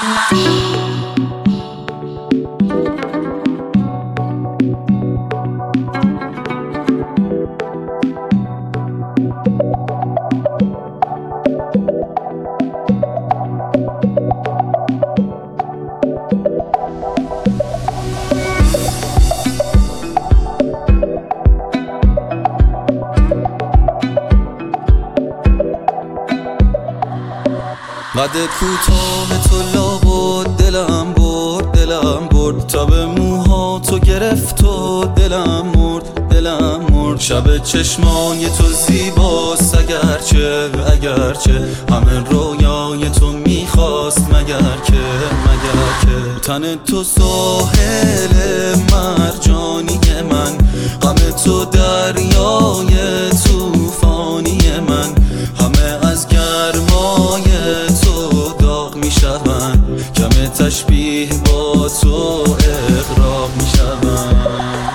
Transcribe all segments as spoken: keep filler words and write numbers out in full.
قد کوتاه تو لابد دلم برد دلم برد تا به موها تو گرفت و دلم مرد دلم مرد شب چشمای تو زیباست اگرچه اگرچه همه رویای تو میخواست مگر که مگر که تن تو ساحل مرجانی من غم تو دریای طوفانی من همه از گرمای تو داغ میشوند کم تشبیه با تو اغراق میشوند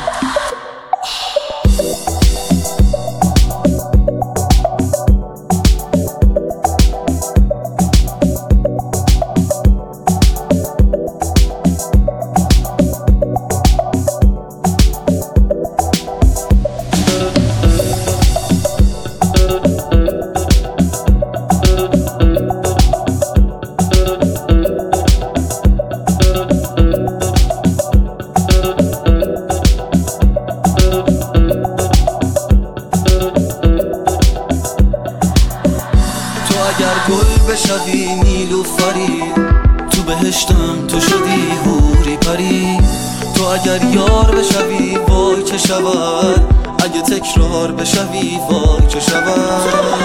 اگر گل بشوی نیلوفری تو بهشتم تو شدی حوری پری تو اگر یار بشوی وای چه شود اگه تکرار بشوی وای چه شود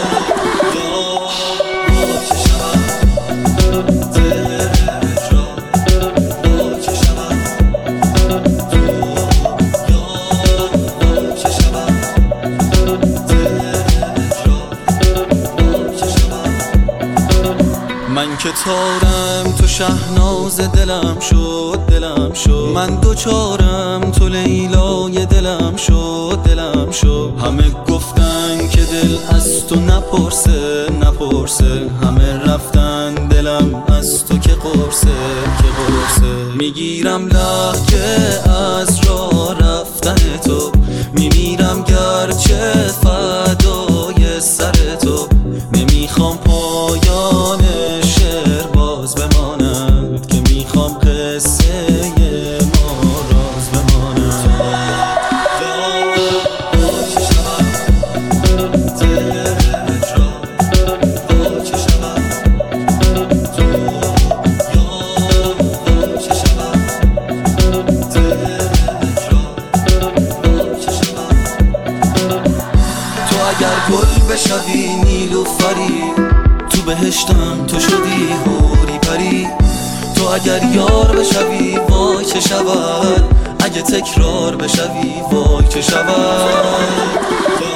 وای چه شود من که تارم تو شهناز دلم شد دلم شد من دوچارم تو لیلای دلم شد دلم شد همه گفتن که دل از تو نپرسه نپرسه همه رفتن دلم از تو که قرصه که قرصه میگیرم لهجه از راه رفتن تو میمیرم گرچه فدای سر تو نمیخوام پایان شعر باز بماند که میخوام قصه ما راز بماند وای چه شود دلت را وای چه شود تو وای چه شود دلت را وای چه شود تو اگر گل بشوی نیلوفری تو بهشتم تو شدی حوری پری تو اگر یار بشوی وای چه شود اگه تکرار بشوی وای چه شود